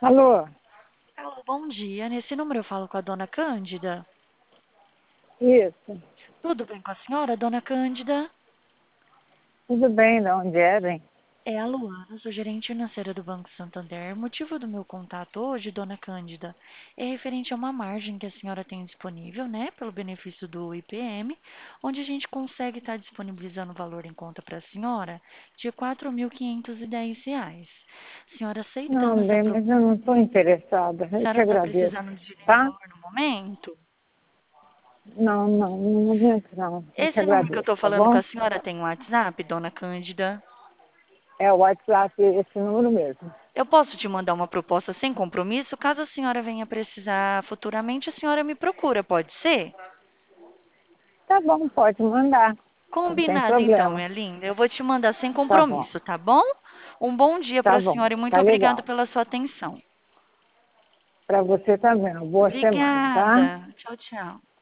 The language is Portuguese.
Alô, Alô, bom dia. Nesse número eu falo com a dona Cândida. isso. Tudo bem com a senhora, dona Cândida? Tudo bem, de onde é, bem? É a Luana, sou gerente financeira do Banco Santander. O motivo do meu contato hoje, dona Cândida, é referente a uma margem que a senhora tem disponível, né, pelo benefício do IPM, onde a gente consegue estar disponibilizando o valor em conta para a senhora de R$ 4.510. Senhora aceitando Não, essa bem, proposta, mas eu não estou interessada. a Eu te senhora está agradeço, precisando de tá? valor no momento? Não, não, no momento não. Eu te Esse número que eu agradeço, estou tá falando com bom? a senhora tem um WhatsApp, dona Cândida? É o WhatsApp, esse número mesmo. Eu posso te mandar uma proposta sem compromisso? Caso a senhora venha precisar futuramente, a senhora me procura, pode ser? Tá bom, pode mandar. Não tem Combinado então, problema. minha linda. Eu vou te mandar sem Tá bom, compromisso, tá bom? Um bom dia para tá a bom. senhora e muito Tá obrigada legal. pela sua atenção. Para você também. Uma boa semana, tá? Obrigada. Tchau, tchau.